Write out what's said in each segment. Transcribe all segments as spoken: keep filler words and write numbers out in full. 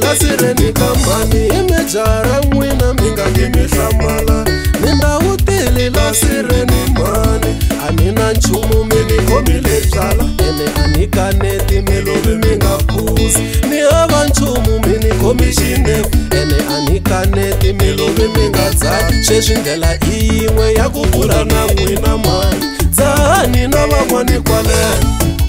lasireni kambani imejara mwina minga kimihlamala nindawu tili lasireni mani anina nchumu mini komile bzala ene anikaneti milovi minga phuzi ni ava nchumu mini komishinefu ene anikaneti milovi minga dzali sweswi ndlela yin'we ya ku bula na n'wina mani dzahani na van'wani kwalena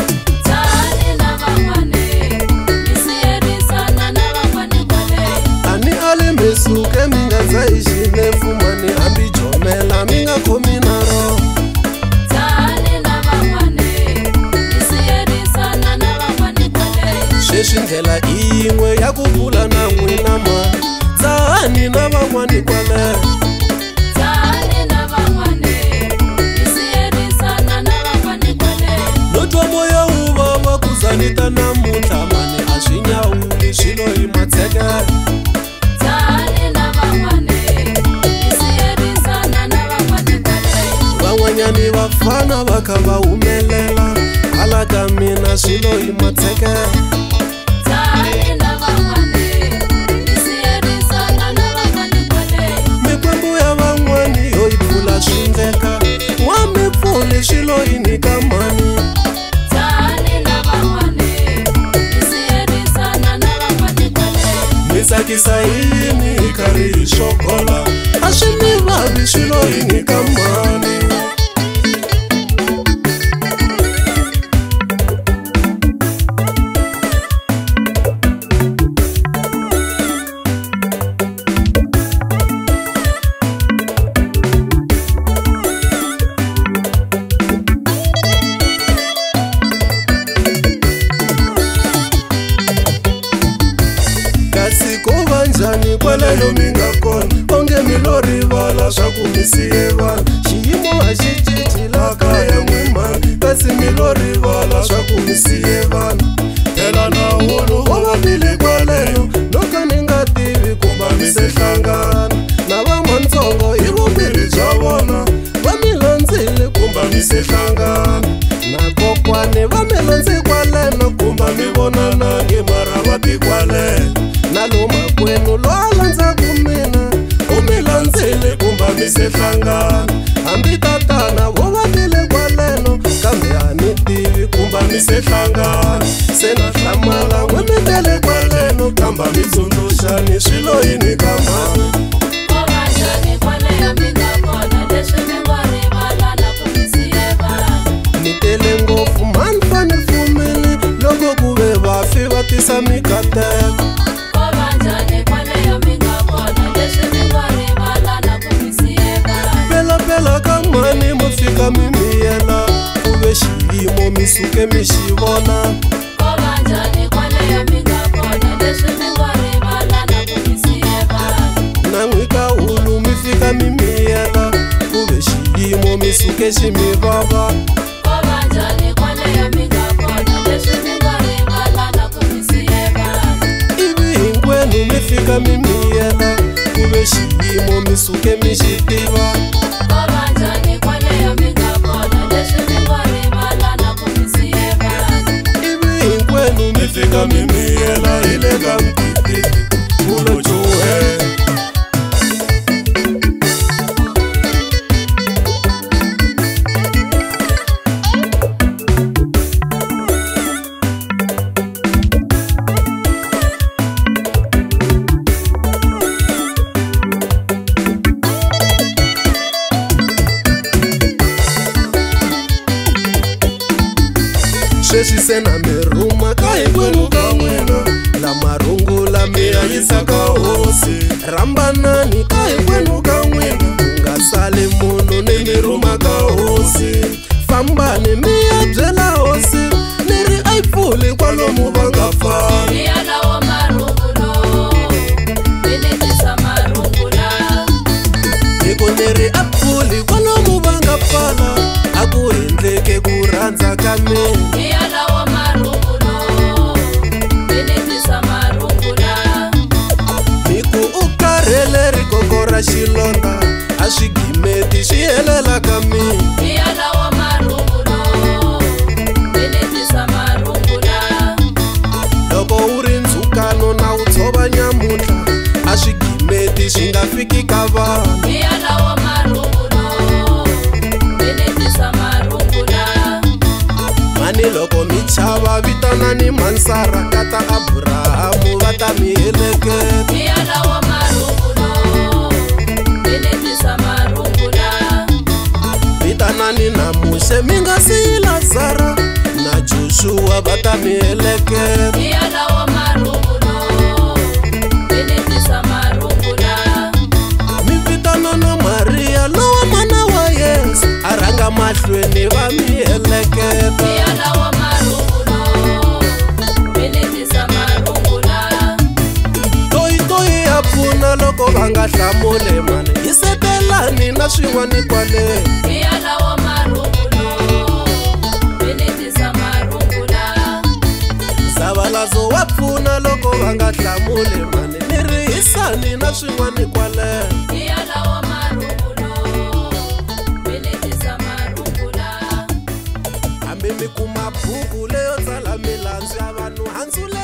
suke minga zaishine fumani ambi jomela minga kominaro Tani na vamwane nisiyerisa na na vamwane kwale Sheshi ndlela imwe ya kubula na mwina ma Tani na vamwane kwale Tani na vamwane nisiyerisa na na vamwane kwale Notwa moya ubaba kuzanita na mutamani ashinya uli shilo imatseke Van'wanyani vafana va kha va humelela hala ka mina swilo hi matseke mikwembu ya van'wani yo yi pfula swindleka wa mipfuli swilo yi nyika mani mi tsakisa yini hi karhi hi xokola a swi ni vavi swilo hi nyika mani njani kwaleyo minga kona onge milo rivala swa ku mi siye vanhu xiyimo a xi cinci la kaya n'wimani kasi milo rivala swa ku mi siye vanhu tela na wulu wo va bile kwaleyo no ka ni nga tivi kumba mi se hlangana na vamantsongo hi vumbirhi bya vona va mi landzile kumba mi se hlangana na kokwani va mi landzi kwaleno kumba mi vonanangi mara va ti kwaleno na lo makwenu lo alandza ku mina u mi landzile kumba mi se hlangana hambi tatana vo va tile kwaleno kambe a ni tivi kumba mi se hlangana se na hlamala n'we mi tele kwaleno kamba mi tsundzuxa ni swilo yini ka mani ni tele ngopfu mani fani fumile loko ku ve vafi va tisa mikateko Pela ka mani mo fika mi miyela ku ve xiyimo mi suke mi xi vona na n'wi ka hulu mi fika mi miyela ku ve xiyimo mi suke xi mi vava ivi hinkwenu mi fika mi miyela ku ve xiyimo mi suke mi xi tiva fika mimiyela ile ka mtiti ulo chuhe sweswi se na miruma ka hinkwenu ka n'wina la marungula mi yisa ka hosi rambanani ka hinkwenu ka n'wina ku nga sali munhu ni miruma ka hosi fambani mi ya byela hosi ni ri a yi pfuli kwalomu va nga fani hiko ni ri a pfuli kwalomu va nga fana a ku endleke ku rhandza ka mina miku u karhele ri kokora xilonda a swi gimeti swi helela ka mina loko u ri ndzhukano na u tshovanya fiki ka vanhu iya lawa marungulo menetisa marungula mani loko mi chava vitanani Mansara kata Abrahamu va ta mi heleketa iya lawa marungulo menetisa marungula vitanani na Mose mi nga siyi Lazara na Joshua va ta mi heleketa iya lawa marungulo menetisa marungula mi vitana na Maria lowa mana wa Yesu a rhanga mahlweni va mi heleketa iya lawa marungulo menetisa marungula toyi toyi ya pfuna loko va nga hlamuli mani hi setelani na swin'wani kwale iya lawa marungulo menetisa marungula Zavalazo wa pfuna loko va nga hlamuli mani ni rihisani na swin'wani kwale iya lawa marungulo menetisa marungula hambi mi kuma buku leyo tsala milandzu ya vanhu handzule